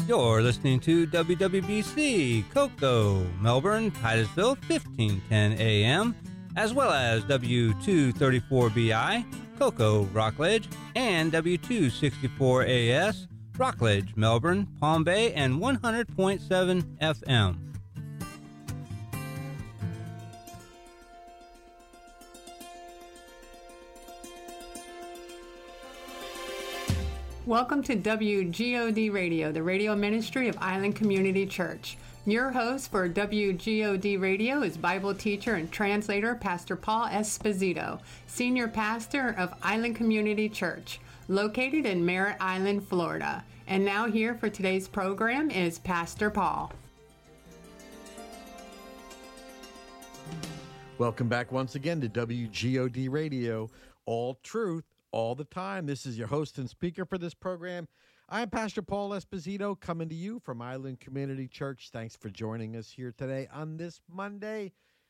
You're listening to WWBC, Cocoa, Melbourne, Titusville, 1510 AM, as well as W234BI, Cocoa, Rockledge, and W264AS, Rockledge, Melbourne, Palm Bay, and 100.7 FM. Welcome to WGOD Radio, the radio ministry of Island Community Church. Your host for WGOD Radio is Bible teacher and translator Pastor Paul Esposito, senior pastor of Island Community Church, located in Merritt Island, Florida. And now here for today's program is Pastor Paul. Welcome back once again to WGOD Radio, all truth, all the time. This is your host and speaker for this program. I'm Pastor Paul Esposito, coming to you from Island Community Church. Thanks for joining us here today on this Monday.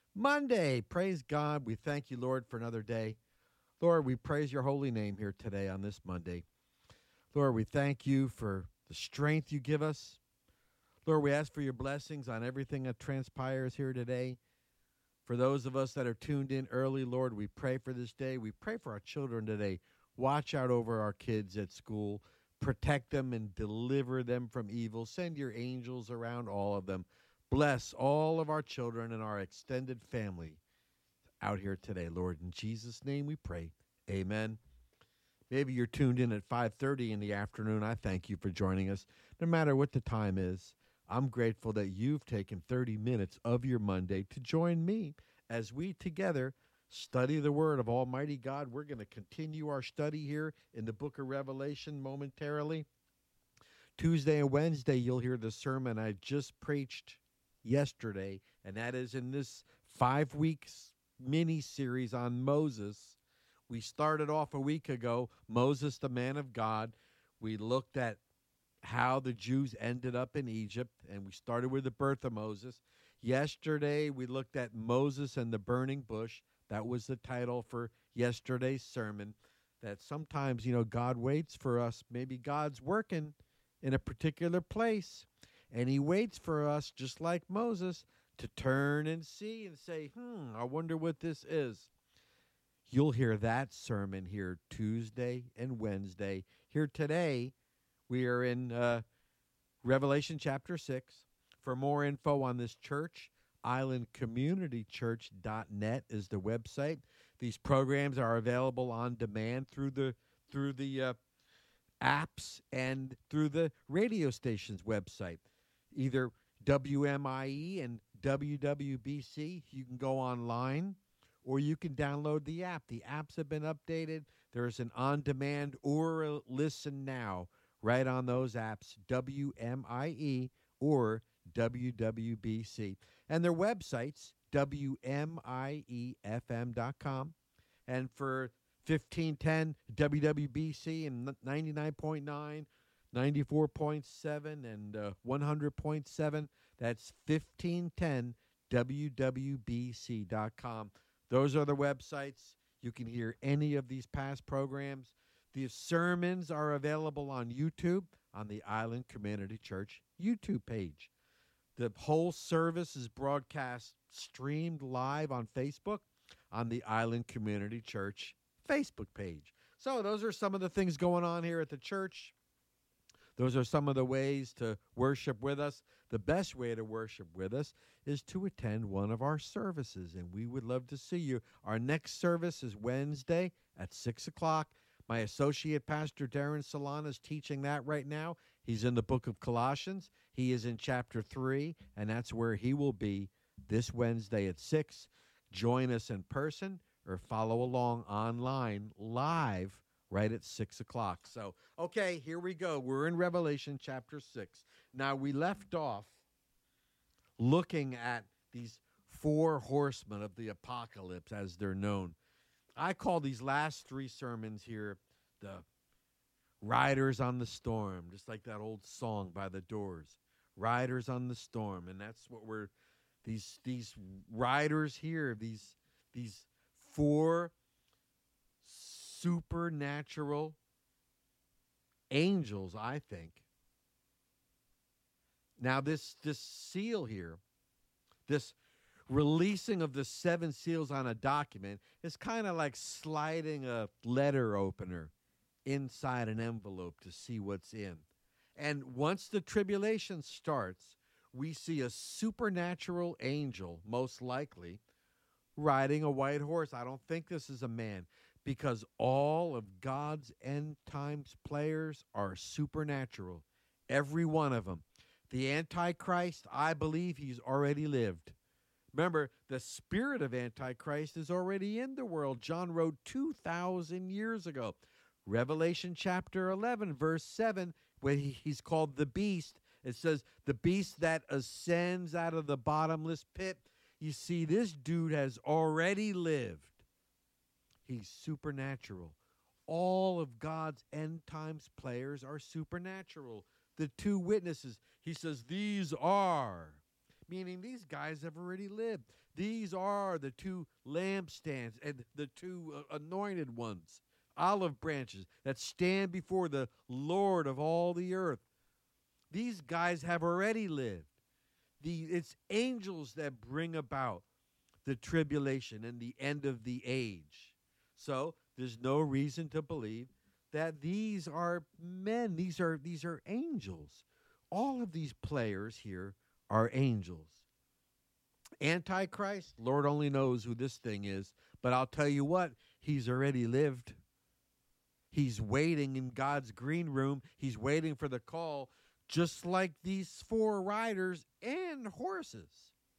Praise God. We thank you, Lord, for another day. Lord, we praise your holy name here today on this Monday. Lord, we thank you for the strength you give us. Lord, we ask for your blessings on everything that transpires here today. For those of us that are tuned in early, Lord, we pray for this day. We pray for our children today. Watch out over our kids at school. Protect them and deliver them from evil. Send your angels around all of them. Bless all of our children and our extended family out here today, Lord. In Jesus' name we pray. Amen. Maybe you're tuned in at 5:30 in the afternoon. I thank you for joining us. No matter what the time is, I'm grateful that you've taken 30 minutes of your Monday to join me as we together study the Word of Almighty God. We're going to continue our study here in the book of Revelation momentarily. Tuesday and Wednesday, you'll hear the sermon I just preached yesterday, and that is in this 5 weeks mini-series on Moses. We started off a week ago, Moses, the man of God. We looked at how the Jews ended up in Egypt, and we started with the birth of Moses. Yesterday, we looked at Moses and the burning bush. That was the title for yesterday's sermon, that sometimes, God waits for us. Maybe God's working in a particular place, and he waits for us, just like Moses, to turn and see and say, I wonder what this is. You'll hear that sermon here Tuesday and Wednesday. Here today, we are in Revelation chapter 6. For more info on this church, islandcommunitychurch.net is the website. These programs are available on demand through the apps and through the radio station's website, either WMIE and WWBC. You can go online, or you can download the app. The apps have been updated. There's an on-demand or a listen now right on those apps, WMIE or WWBC. And their websites, WMIEFM.com. And for 1510 WWBC and 99.9, 94.7, and 100.7, that's 1510 WWBC.com. Those are the websites. You can hear any of these past programs. The sermons are available on YouTube, on the Island Community Church YouTube page. The whole service is broadcast, streamed live on Facebook, on the Island Community Church Facebook page. So those are some of the things going on here at the church. Those are some of the ways to worship with us. The best way to worship with us is to attend one of our services, and we would love to see you. Our next service is Wednesday at 6 o'clock. My associate pastor, Darren Solana, is teaching that right now. He's in the book of Colossians. He is in chapter 3, and that's where he will be this Wednesday at 6. Join us in person or follow along online live right at 6 o'clock. So, okay, here we go. We're in Revelation chapter 6. Now, we left off looking at these 4 horsemen of the apocalypse, as they're known. I call these last 3 sermons here the Riders on the Storm, just like that old song by The Doors, Riders on the Storm. And that's what we're, these riders here, these 4 supernatural angels, I think, Now, this seal here, this releasing of the 7 seals on a document is kind of like sliding a letter opener inside an envelope to see what's in. And once the tribulation starts, we see a supernatural angel, most likely, riding a white horse. I don't think this is a man, because all of God's end times players are supernatural. Every one of them. The Antichrist, I believe he's already lived. Remember, the spirit of Antichrist is already in the world. John wrote 2,000 years ago. Revelation chapter 11, verse 7, when he's called the beast, it says, the beast that ascends out of the bottomless pit. You see, this dude has already lived. He's supernatural. All of God's end times players are supernatural. The 2 witnesses, he says, these are, meaning these guys have already lived. These are the 2 lampstands and the 2 anointed ones, olive branches that stand before the Lord of all the earth. These guys have already lived. It's angels that bring about the tribulation and the end of the age. So there's no reason to believe that these are men. These are angels. All of these players here are angels. Antichrist, Lord only knows who this thing is, but I'll tell you what, he's already lived. He's waiting in God's green room. He's waiting for the call, just like these 4 riders and horses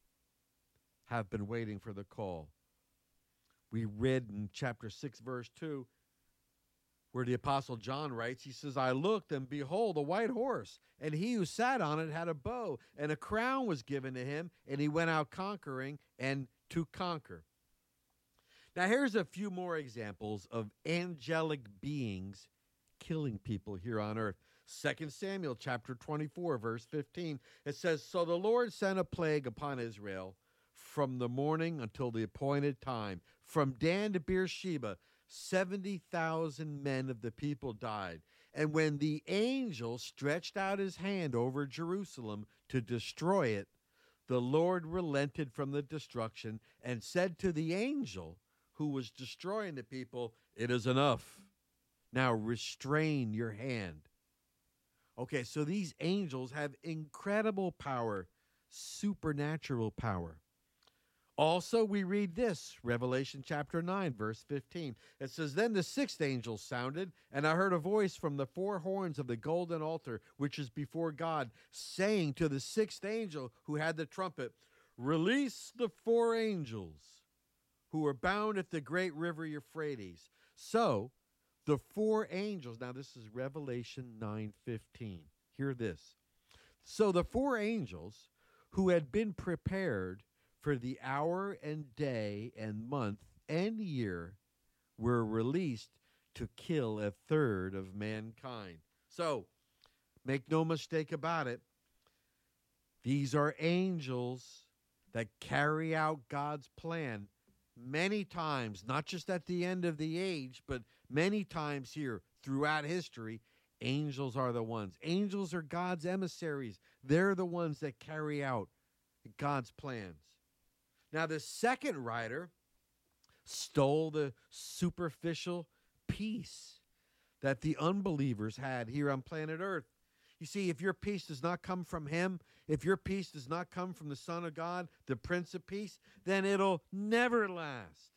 have been waiting for the call. We read in chapter 6, verse 2, where the Apostle John writes, he says, I looked, and behold, a white horse, and he who sat on it had a bow, and a crown was given to him, and he went out conquering and to conquer. Now, here's a few more examples of angelic beings killing people here on earth. 2 Samuel chapter 24, verse 15, it says, so the Lord sent a plague upon Israel from the morning until the appointed time. From Dan to Beersheba, 70,000 men of the people died. And when the angel stretched out his hand over Jerusalem to destroy it, the Lord relented from the destruction and said to the angel who was destroying the people, it is enough. Now restrain your hand. Okay, so these angels have incredible power, supernatural power. Also, we read this, Revelation chapter 9, verse 15. It says, then the 6th angel sounded, and I heard a voice from the 4 horns of the golden altar, which is before God, saying to the 6th angel who had the trumpet, release the 4 angels who are bound at the great river Euphrates. So, the 4 angels, now this is Revelation 9:15. Hear this. So the 4 angels who had been prepared for the hour and day and month and year were released to kill 1/3 of mankind. So, make no mistake about it, these are angels that carry out God's plan many times, not just at the end of the age, but many times here throughout history. Angels are the ones. Angels are God's emissaries. They're the ones that carry out God's plans. Now, the second rider stole the superficial peace that the unbelievers had here on planet Earth. You see, if your peace does not come from him, if your peace does not come from the Son of God, the Prince of Peace, then it'll never last.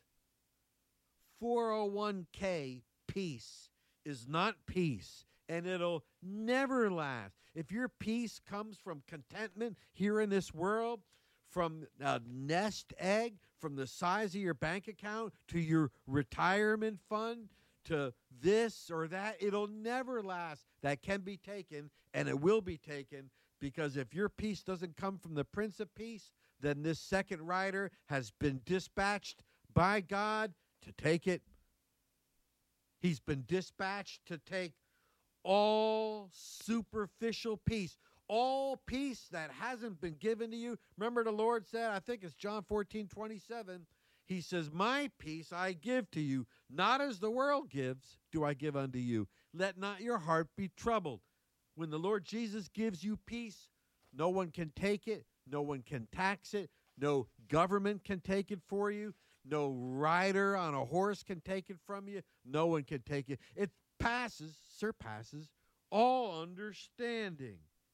401k peace is not peace, and it'll never last. If your peace comes from contentment here in this world, from a nest egg, from the size of your bank account to your retirement fund, to this or that, it'll never last. That can be taken, and it will be taken, because if your peace doesn't come from the Prince of Peace, then this second rider has been dispatched by God to take it. He's been dispatched to take all superficial peace, all peace that hasn't been given to you. Remember, the Lord said, I think it's John 14:27, he says, my peace I give to you, not as the world gives, do I give unto you. Let not your heart be troubled. When the Lord Jesus gives you peace, No one can take it. No one can tax it. No government can take it for you. No rider on a horse can take it from you. No one can take it. It surpasses all understanding.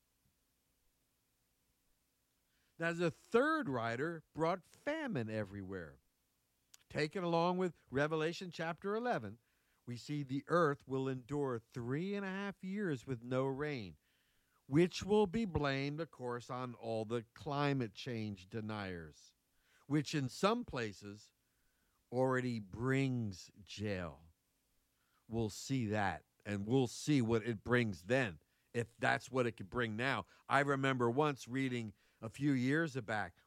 Now, the third rider brought famine everywhere. Taken along with Revelation chapter 11, we see the earth will endure 3.5 years with no rain, which will be blamed, of course, on all the climate change deniers, which in some places already brings jail. We'll see that, and we'll see what it brings then, if that's what it could bring now. I remember once reading a few years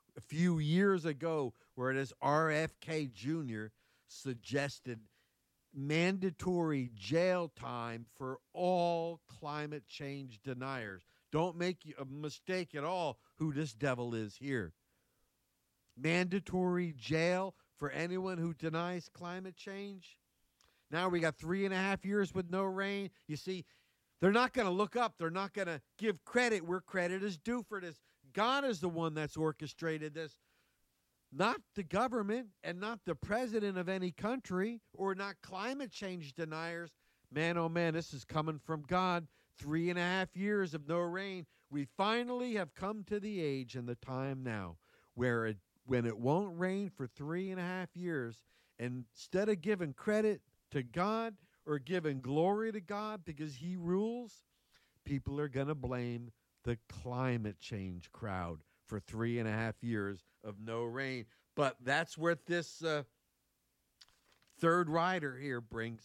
ago, where this RFK Jr. suggested mandatory jail time for all climate change deniers. Don't make a mistake at all who this devil is here. Mandatory jail for anyone who denies climate change. Now we got 3.5 years with no rain. You see, they're not going to look up. They're not going to give credit where credit is due for this. God is the one that's orchestrated this, not the government and not the president of any country or not climate change deniers. Man, oh man, this is coming from God. 3.5 years of no rain. We finally have come to the age and the time now where when it won't rain for 3.5 years, and instead of giving credit to God or giving glory to God because he rules, people are going to blame the climate change crowd for 3.5 years of no rain. But that's what this third rider here brings.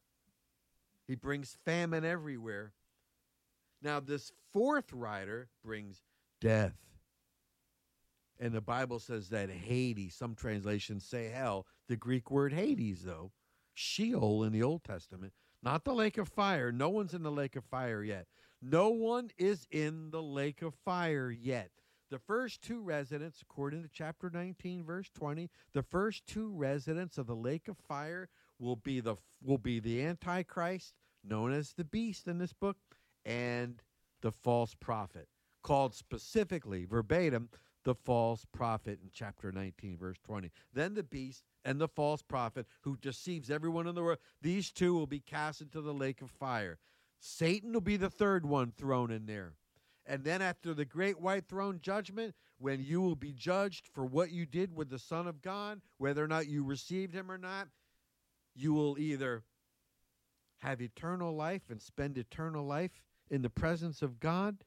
He brings famine everywhere. Now, this fourth rider brings death. And the Bible says that Hades, some translations say hell. The Greek word Hades, though, Sheol in the Old Testament, not the lake of fire. No one's in the lake of fire yet. No one is in the lake of fire yet. The first two residents, according to chapter 19, verse 20, the first two residents of the lake of fire will be the Antichrist, known as the beast in this book, and the false prophet, called specifically, verbatim, the false prophet in chapter 19, verse 20. Then the beast and the false prophet who deceives everyone in the world, these two will be cast into the lake of fire. Satan will be the third one thrown in there. And then after the great white throne judgment, when you will be judged for what you did with the Son of God, whether or not you received him or not, you will either have eternal life and spend eternal life in the presence of God,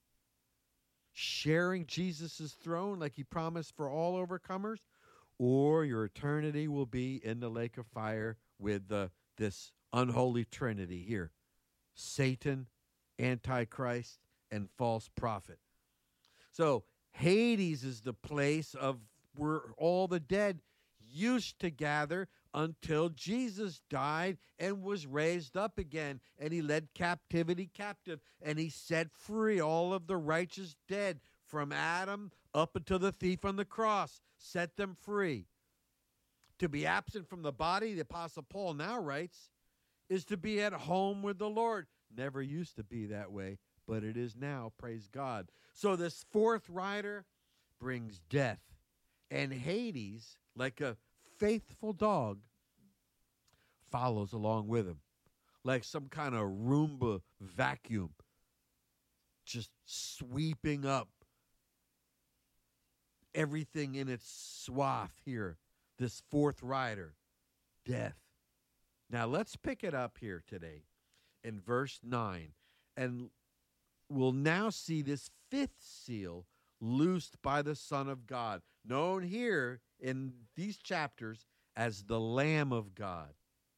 sharing Jesus' throne like he promised for all overcomers, or your eternity will be in the lake of fire with this unholy trinity here. Satan, Antichrist, and false prophet. So Hades is the place of where all the dead used to gather until Jesus died and was raised up again, and he led captivity captive, and he set free all of the righteous dead from Adam up until the thief on the cross, set them free. To be absent from the body, the Apostle Paul now writes, is to be at home with the Lord. Never used to be that way, but it is now, praise God. So this fourth rider brings death, and Hades, like a faithful dog, follows along with him, like some kind of Roomba vacuum, just sweeping up everything in its swath here. This fourth rider, death. Now let's pick it up here today in verse 9, and we'll now see this fifth seal loosed by the Son of God, known here in these chapters as the Lamb of God.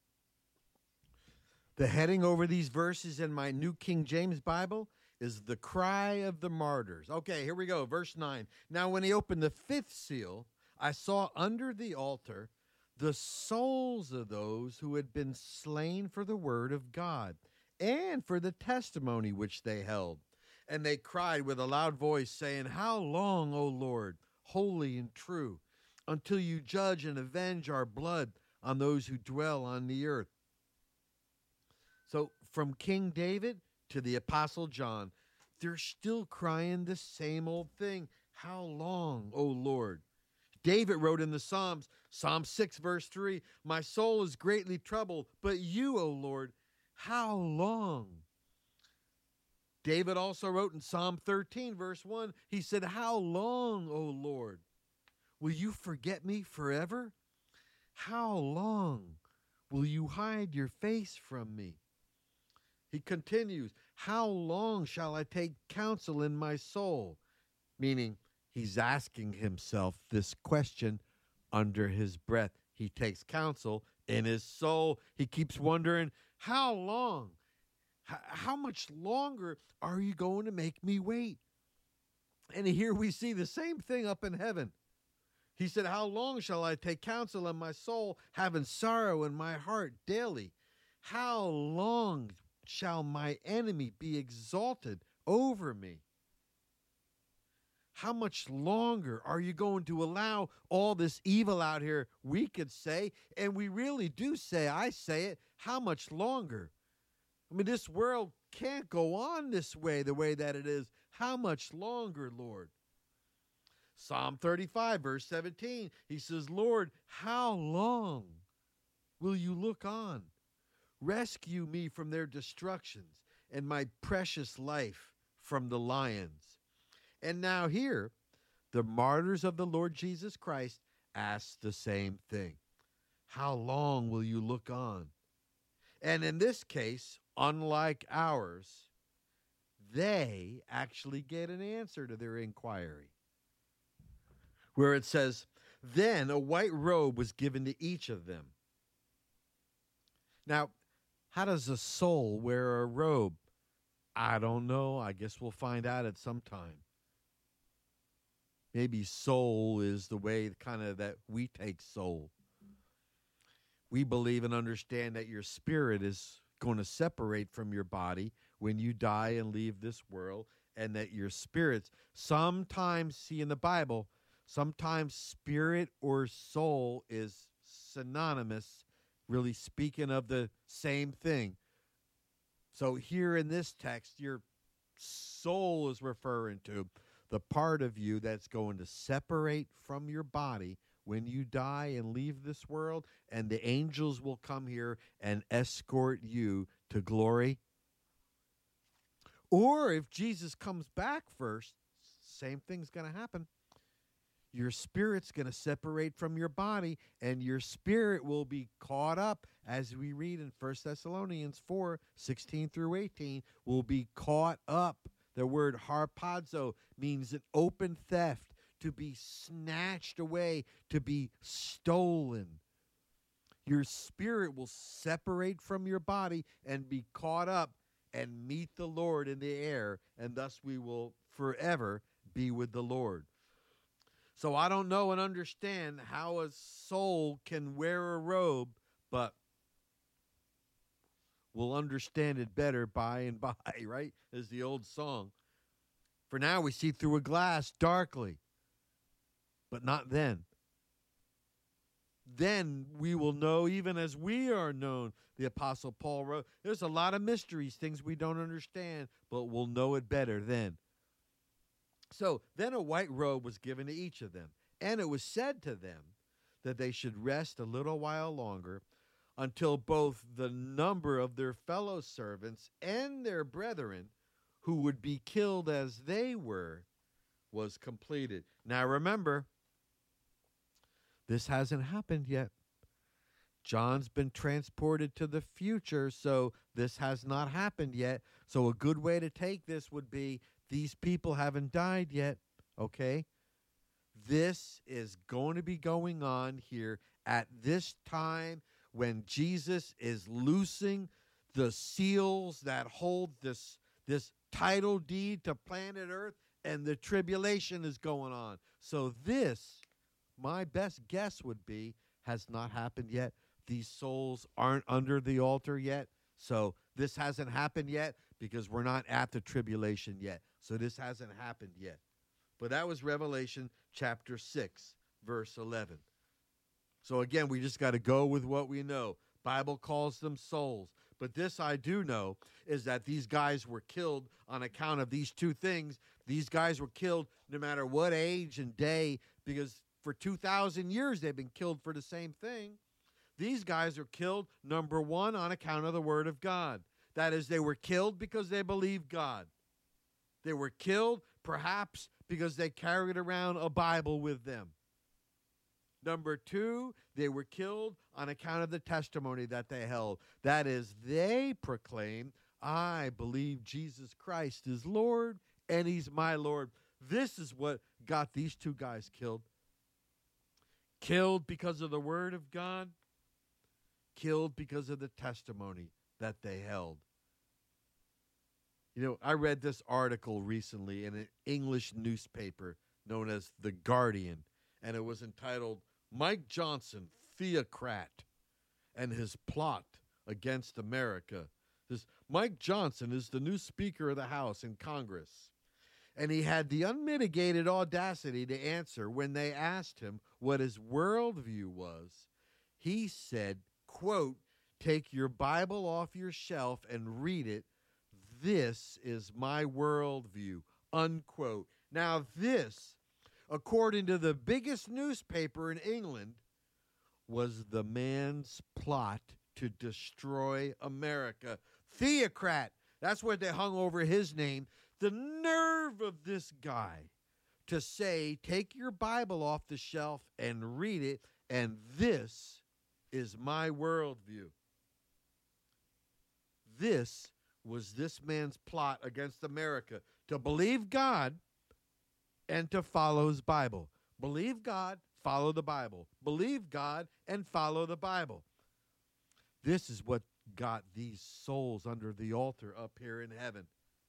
The heading over these verses in my New King James Bible is the cry of the martyrs. Okay, here we go, verse 9. Now when he opened the fifth seal, I saw under the altar the souls of those who had been slain for the word of God and for the testimony which they held. And they cried with a loud voice, saying, How long, O Lord, holy and true, until you judge and avenge our blood on those who dwell on the earth? So from King David to the Apostle John, they're still crying the same old thing. How long, O Lord? David wrote in the Psalms, Psalm 6, verse 3, my soul is greatly troubled, but you, O Lord, how long? David also wrote in Psalm 13, verse 1, he said, how long, O Lord? Will you forget me forever? How long will you hide your face from me? He continues, how long shall I take counsel in my soul? Meaning, he's asking himself this question under his breath. He takes counsel in his soul. He keeps wondering, how long? How much longer are you going to make me wait? And here we see the same thing up in heaven. He said, how long shall I take counsel in my soul, having sorrow in my heart daily? How long shall my enemy be exalted over me? How much longer are you going to allow all this evil out here? We could say, and we really do say, I say it, how much longer? I mean, this world can't go on this way, the way that it is. How much longer, Lord? Psalm 35, verse 17, he says, Lord, how long will you look on? Rescue me from their destructions and my precious life from the lions. And now here, the martyrs of the Lord Jesus Christ ask the same thing. How long will you look on? And in this case, unlike ours, they actually get an answer to their inquiry, where it says, then a white robe was given to each of them. Now, how does a soul wear a robe? I don't know. I guess we'll find out at some time. Maybe soul is the way kind of that we take soul. We believe and understand that your spirit is going to separate from your body when you die and leave this world, and that your spirits sometimes, see in the Bible, sometimes spirit or soul is synonymous, really speaking of the same thing. So here in this text, your soul is referring to the part of you that's going to separate from your body when you die and leave this world, and the angels will come here and escort you to glory. Or if Jesus comes back first, same thing's going to happen. Your spirit's going to separate from your body, and your spirit will be caught up, as we read in 1 Thessalonians 4, 16 through 18, will be caught up. The word harpazo means an open theft, to be snatched away, to be stolen. Your spirit will separate from your body and be caught up and meet the Lord in the air, and thus we will forever be with the Lord. So I don't know and understand how a soul can wear a robe, but we'll understand it better by and by, right? As the old song. For now we see through a glass darkly, but not then. Then we will know even as we are known, the Apostle Paul wrote. There's a lot of mysteries, things we don't understand, but we'll know it better then. So then a white robe was given to each of them, and it was said to them that they should rest a little while longer until both the number of their fellow servants and their brethren who would be killed as they were was completed. Now remember, this hasn't happened yet. John's been transported to the future, so this has not happened yet. So a good way to take this would be, these people haven't died yet, okay? This is going to be going on here at this time when Jesus is loosing the seals that hold this title deed to planet Earth, and the tribulation is going on. So this, my best guess would be, has not happened yet. These souls aren't under the altar yet. So this hasn't happened yet because we're not at the tribulation yet. So this hasn't happened yet. But that was Revelation chapter 6, verse 11. So again, we just got to go with what we know. Bible calls them souls. But this I do know, is that these guys were killed on account of these two things. These guys were killed no matter what age and day, because for 2,000 years they've been killed for the same thing. These guys are killed, number one, on account of the Word of God. That is, they were killed because they believed God. They were killed, perhaps, because they carried around a Bible with them. Number two, they were killed on account of the testimony that they held. That is, they proclaimed, I believe Jesus Christ is Lord, and he's my Lord. This is what got these two guys killed. Killed because of the Word of God. Killed because of the testimony that they held. You know, I read this article recently in an English newspaper known as The Guardian, and it was entitled, Mike Johnson, Theocrat, and his plot against America. This Mike Johnson is the new Speaker of the House in Congress, and he had the unmitigated audacity to answer when they asked him what his worldview was. He said, quote, take your Bible off your shelf and read it. This is my worldview, unquote. Now this, according to the biggest newspaper in England, was the man's plot to destroy America. Theocrat, that's what they hung over his name. The nerve of this guy to say, take your Bible off the shelf and read it, and this is my worldview. This was this man's plot against America, to believe God and to follow his Bible. Believe God, follow the Bible. Believe God and follow the Bible. This is what got these souls under the altar up here in heaven.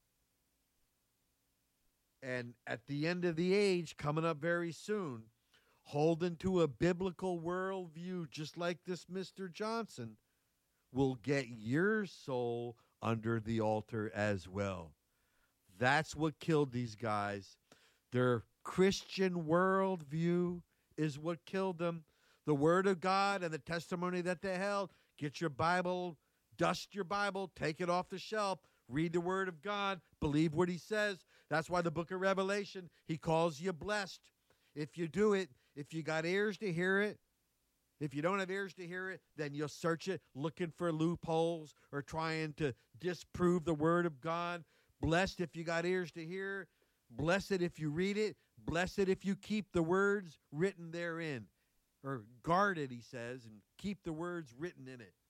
And at the end of the age, coming up very soon, holding to a biblical worldview, just like this Mr. Johnson, will get your soul under the altar as well. That's what killed these guys. Their Christian worldview is what killed them. The Word of God and the testimony that they held. Get your Bible, dust your Bible, take it off the shelf, read the Word of God, believe what he says. That's why the book of Revelation, he calls you blessed. If you do it, if you got ears to hear it, if you don't have ears to hear it, then you'll search it looking for loopholes or trying to disprove the Word of God. Blessed if you got ears to hear. Blessed if you read it. Blessed if you keep the words written therein. Or guard it, he says, and keep the words written in it.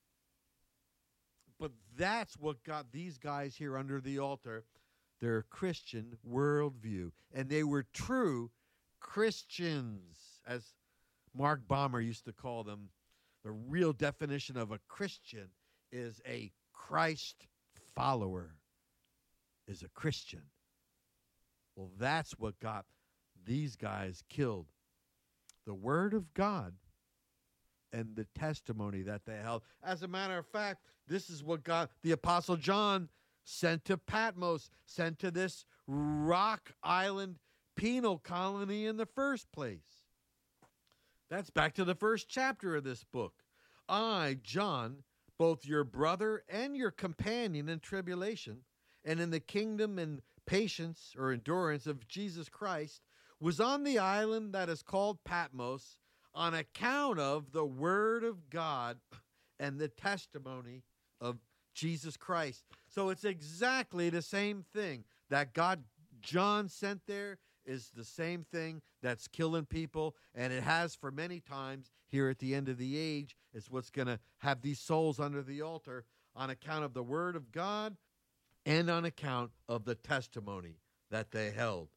But that's what got these guys here under the altar, their Christian worldview. And they were true Christians, as Mark Balmer used to call them. The real definition of a Christian is a Christ follower, is a Christian. Well, that's what got these guys killed. The Word of God and the testimony that they held. As a matter of fact, this is what got the Apostle John sent to Patmos, sent to this rock island penal colony in the first place. That's back to the first chapter of this book. I, John, both your brother and your companion in tribulation, and in the kingdom and patience or endurance of Jesus Christ, was on the island that is called Patmos on account of the Word of God and the testimony of Jesus Christ. So it's exactly the same thing that God, John sent there, is the same thing that's killing people, and it has for many times here at the end of the age. It's what's going to have these souls under the altar on account of the Word of God and on account of the testimony that they held.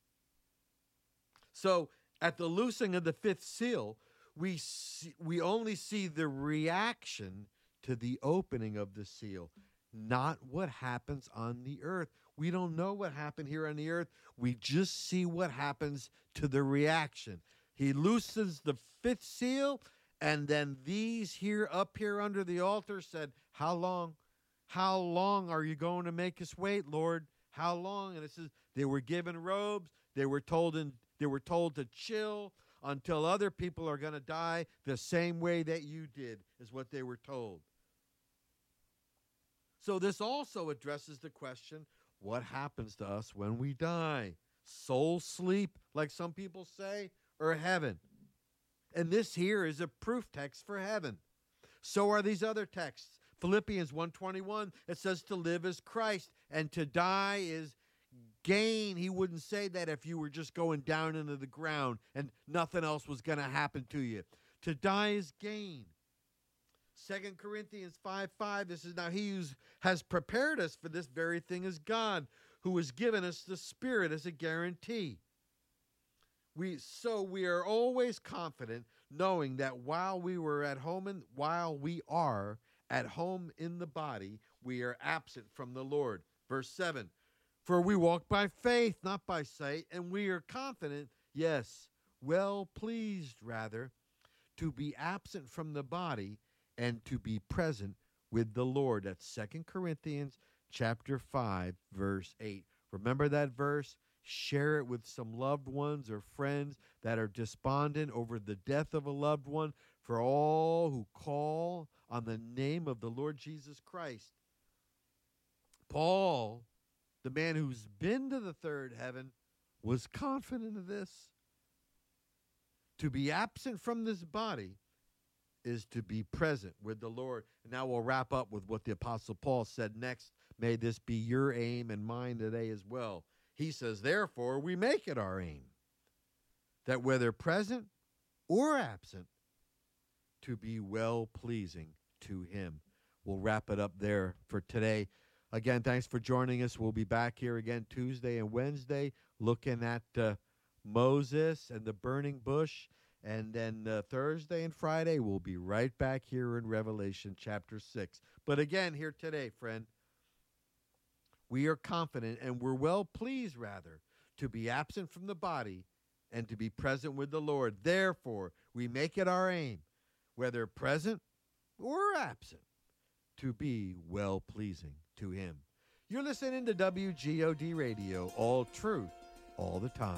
So at the loosing of the fifth seal, we only see the reaction to the opening of the seal, not what happens on the earth. We don't know what happened here on the earth. We just see what happens to the reaction. He loosens the fifth seal, and then these here up here under the altar said, how long? How long are you going to make us wait, Lord? How long? And it says they were given robes. They were told to chill until other people are going to die the same way that you did, is what they were told. So this also addresses the question, what happens to us when we die? Soul sleep, like some people say, or heaven? And this here is a proof text for heaven. So are these other texts. Philippians 1:21, it says to live is Christ and to die is gain. He wouldn't say that if you were just going down into the ground and nothing else was going to happen to you. To die is gain. 2 Corinthians 5:5, this is now he who has prepared us for this very thing is God, who has given us the Spirit as a guarantee. We are always confident knowing that while we are at home in the body, we are absent from the Lord. Verse 7, for we walk by faith, not by sight, and we are confident, yes, well pleased rather, to be absent from the body and to be present with the Lord. That's 2 Corinthians chapter 5, verse 8. Remember that verse? Share it with some loved ones or friends that are despondent over the death of a loved one, for all who call on the name of the Lord Jesus Christ. Paul, the man who's been to the third heaven, was confident of this. To be absent from this body is to be present with the Lord. And now we'll wrap up with what the Apostle Paul said next. May this be your aim and mine today as well. He says, therefore, we make it our aim that whether present or absent, to be well-pleasing to him. We'll wrap it up there for today. Again, thanks for joining us. We'll be back here again Tuesday and Wednesday looking at Moses and the burning bush. And then Thursday and Friday, we'll be right back here in Revelation chapter 6. But again, here today, friend, we are confident and we're well pleased, rather, to be absent from the body and to be present with the Lord. Therefore, we make it our aim, whether present or absent, to be well-pleasing to him. You're listening to WGOD Radio, all truth, all the time.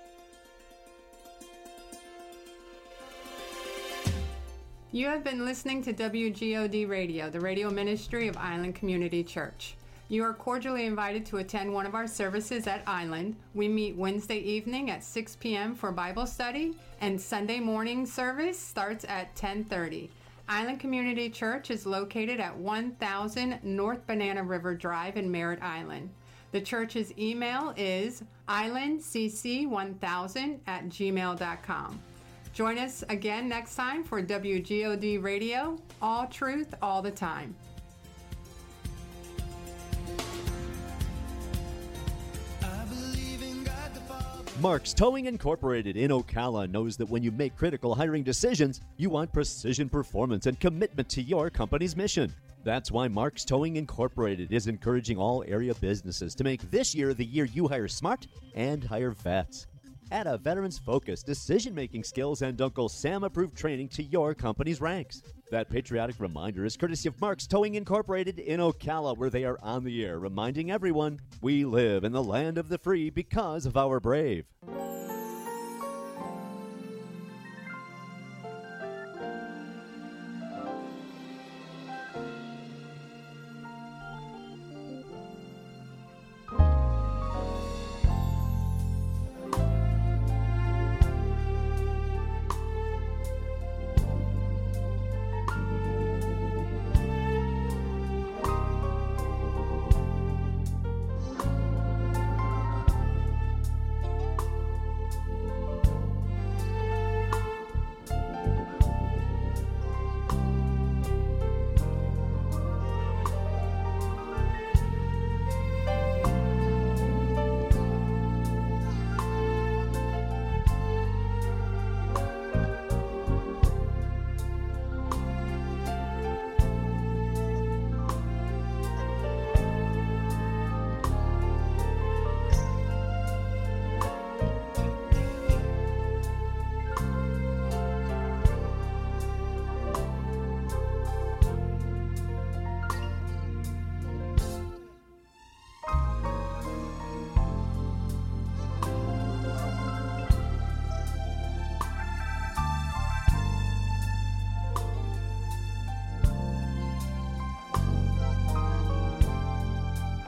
You have been listening to WGOD Radio, the radio ministry of Island Community Church. You are cordially invited to attend one of our services at Island. We meet Wednesday evening at 6 p.m. for Bible study, and Sunday morning service starts at 10:30. Island Community Church is located at 1000 North Banana River Drive in Merritt Island. The church's email is islandcc1000@gmail.com. Join us again next time for WGOD Radio, all truth, all the time. Marks Towing Incorporated in Ocala knows that when you make critical hiring decisions, you want precision performance and commitment to your company's mission. That's why Marks Towing Incorporated is encouraging all area businesses to make this year the year you hire smart and hire vets. Add a veteran's focus, decision-making skills, and Uncle Sam-approved training to your company's ranks. That patriotic reminder is courtesy of Marks Towing Incorporated in Ocala, where they are on the air, reminding everyone we live in the land of the free because of our brave.